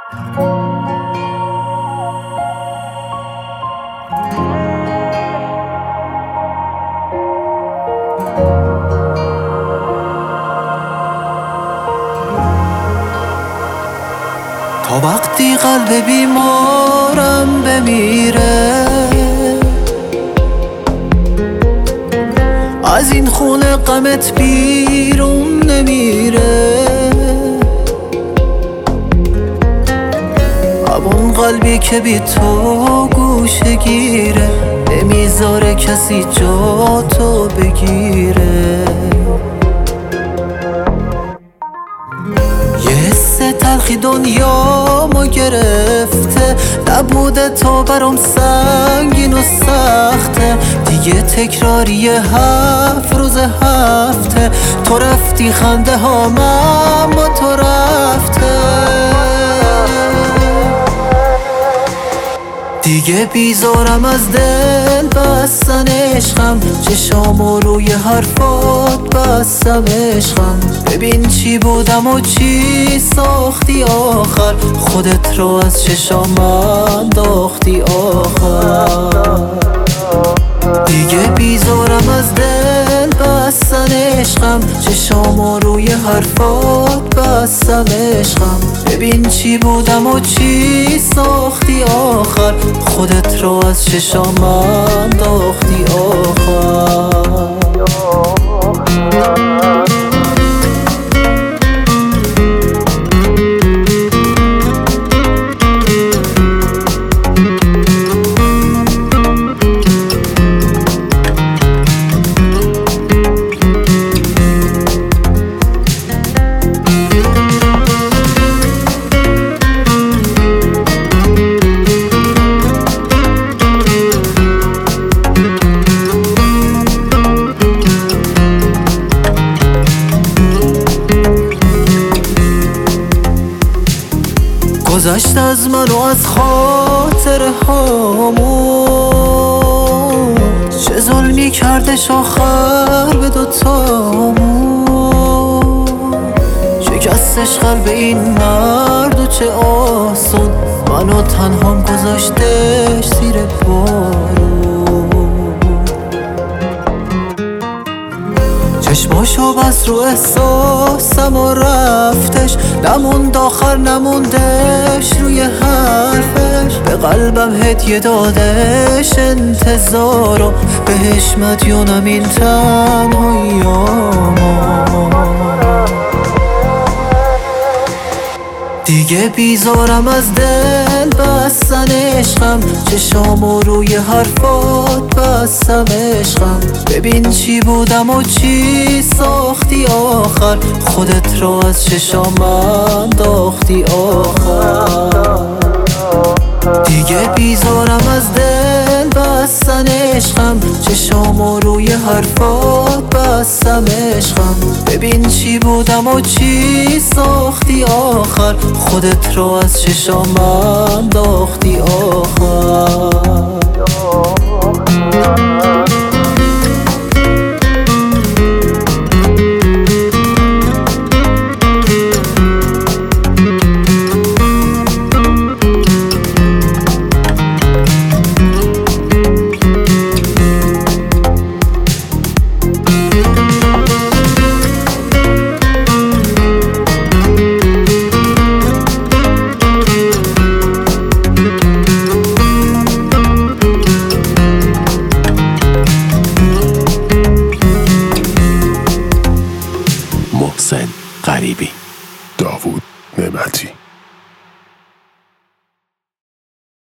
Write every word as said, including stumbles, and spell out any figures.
تا وقتی قلب بیمارم بمیره، از این خونه غمت بیرون نمیره. همون قلبی که بی تو گوشه گیره، نمیذاره کسی جا تو بگیره. یه حس تلخی دنیا ما گرفته، نبوده تو برام سنگین و سخته. دیگه تکراری هفت روز هفته، تو رفتی خنده ها من با تو رفته. دیگه بیزارم از دل بستن عشقم، چشامو روی حرفات بستم عشقم. ببین چی بودم و چی ساختی آخر، خودت رو از چشام انداختی آخر. دیگه بیزارم از دل بستن عشقم، چشامو روی حرفات بستم عشقم. ببین چی بودم و چی ساختی آخر، خودت رو از چشام انداختی آخر. گذشت از من و از خاطر هامون، چه ظلمی کردش آخر به دوتامون. شکستش قلب این مرد و چه آسون، منو تنهام گذاشتش زیر بارون. چشماشو بس رو احساسم و رفتش، نموند آخر نموندش روی حرفش. به قلبم هدیه دادش انتظارو، بهش مدیونم این تنهاییامو. دیگه بیزارم از دل بستن عشقم، چشامو روی حرفات بستم عشقم. ببین چی بودم و چی ساختی آخر، خودت رو از چشام انداختی آخر. دیگه بیزارم از دل بستن عشقم، چشامو روی حرفات بستم عشقم. ببین چی بودم و چی ساختی آخر، خودت رو از چشام انداختی آخر. محسن غریبی، داوود نعمتی.